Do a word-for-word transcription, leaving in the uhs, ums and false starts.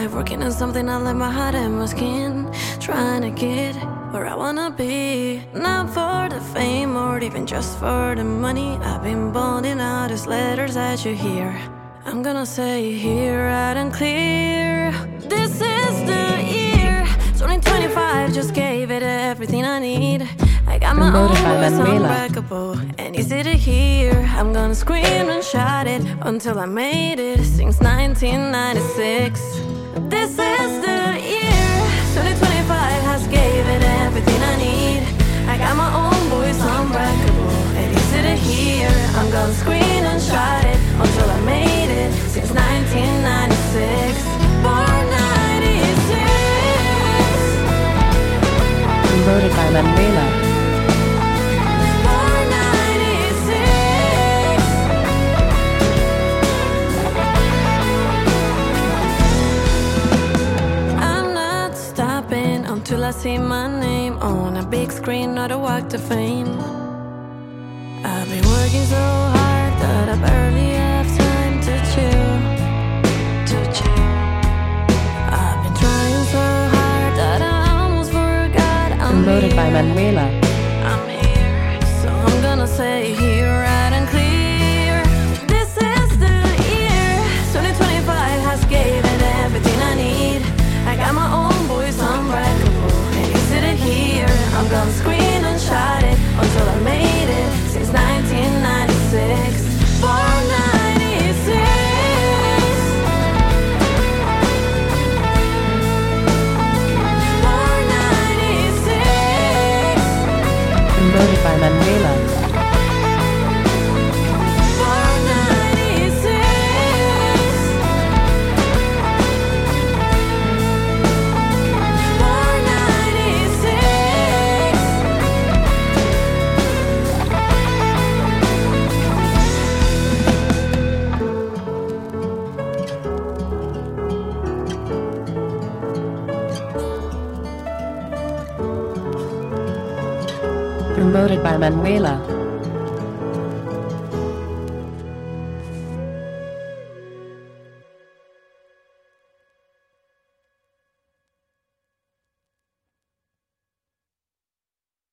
twenty-five, working on something I let my heart and my skin, trying to get where I wanna be. Not for the fame or even just for the money. I've been bonding out these letters that you hear. I'm gonna say here out and clear. This is the year. twenty twenty-five just gave it everything I need. I got my own voice unbreakable and easy to hear. I'm gonna scream and shout it until I made it since nineteen ninety-six. This is the year. twenty twenty-five has gave it everything I need. I got my own voice unbreakable and easy to hear. I'm gonna scream and shout it until I made it since nineteen ninety-six. Born ninety-six. Voted by Manuela. Born ninety-six. I'm not stopping until I see my name on a big screen or the walk to fame. I've been working so hard that I barely have time to chill, to chill. I've been trying so hard that I almost forgot I'm Voted by here. Manuela. I'm here, so I'm gonna say here right and clear. This is the year. twenty twenty-five has gave it everything I need. I got my own voice unbreakable and easy to hear. I'm gonna scream and shout it until I made it since nineteen ninety-six. Born ninety-six. Born ninety-six. Voted by Manuela. Born ninety-six. Born ninety-six. Voted by Manuela.